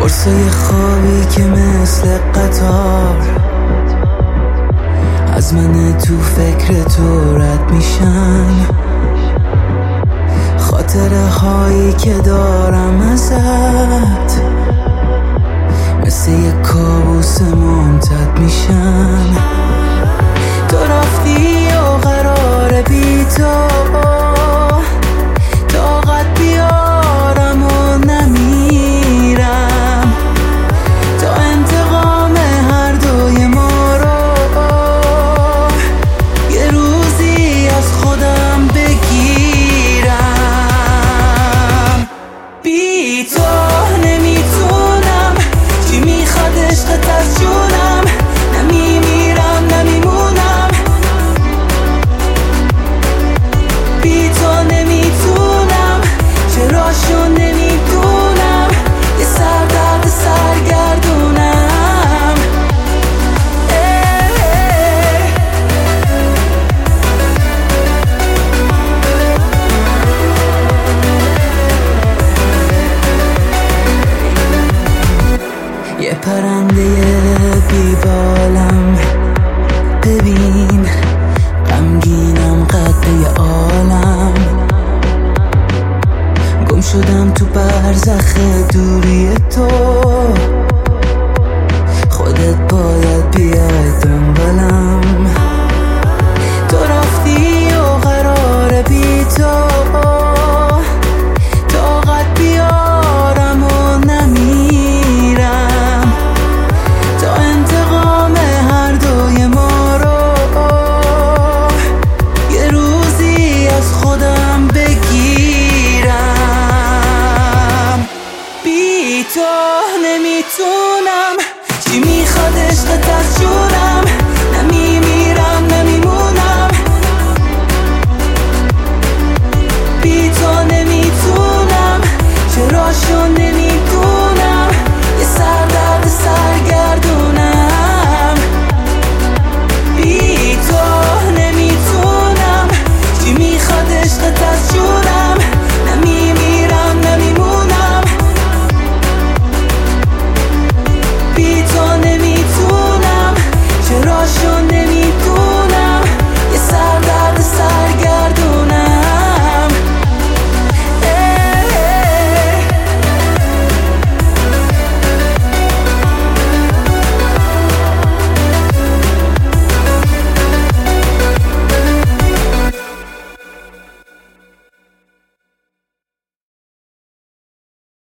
قرصای خوابی که مثل قطار از من تو فکر تو رد میشن، خاطره هایی که دارم ازت مثل یه کابوس ممتد میشن. تو رفتی و قرار بی تو طاقت بیارم و نمیرم تا انتقام هر دوی ما رو یه روزی از خودم بگیرم. بی تو نمیتونم، چی میخواد عشقت از جونم، نمیمیرم نمیمونم. بی تو نمیتونم، چراشو نمیدونم، یه سردرد سرگردونم. یه پرنده بیبالم، ببین غمگینم قد یه عالم، گم شدم تو برزخ دوری تو، خودت باید بیای دنبالم. تو رفتی و قرار بی تو طاقت بیارم و نمیرم تا انتقام هر دوی ما رو یه روزی از خودم بگیرم. بی تو